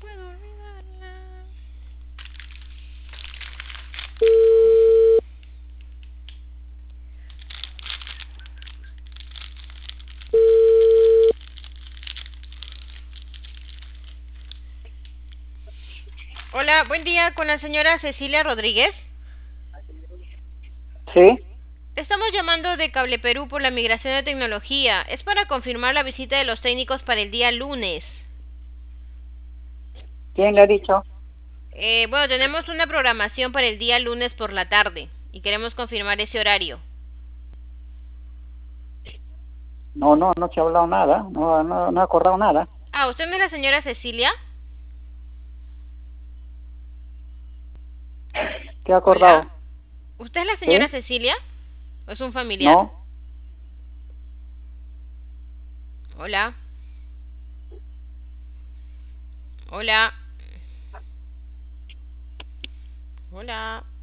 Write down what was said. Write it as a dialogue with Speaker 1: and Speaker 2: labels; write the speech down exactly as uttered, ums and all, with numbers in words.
Speaker 1: puedo olvidarla. Hola, buen día con la señora Cecilia Rodríguez.
Speaker 2: Sí,
Speaker 1: Estamos llamando de Cable Perú por la migración de tecnología. Es para confirmar la visita de los técnicos para el día lunes.
Speaker 2: ¿quién le ha dicho?
Speaker 1: Eh, bueno, tenemos una programación para el día lunes por la tarde y queremos confirmar ese horario.
Speaker 2: No, no, no se ha hablado nada, no, no, no ha acordado nada.
Speaker 1: Ah, ¿usted no es la señora Cecilia?
Speaker 2: ¿Qué ha
Speaker 1: Hola.
Speaker 2: acordado?
Speaker 1: ¿Usted es la señora
Speaker 2: ¿Sí?
Speaker 1: Cecilia? ¿O es un familiar?
Speaker 2: ¿No?
Speaker 1: Hola. Hola. Hola.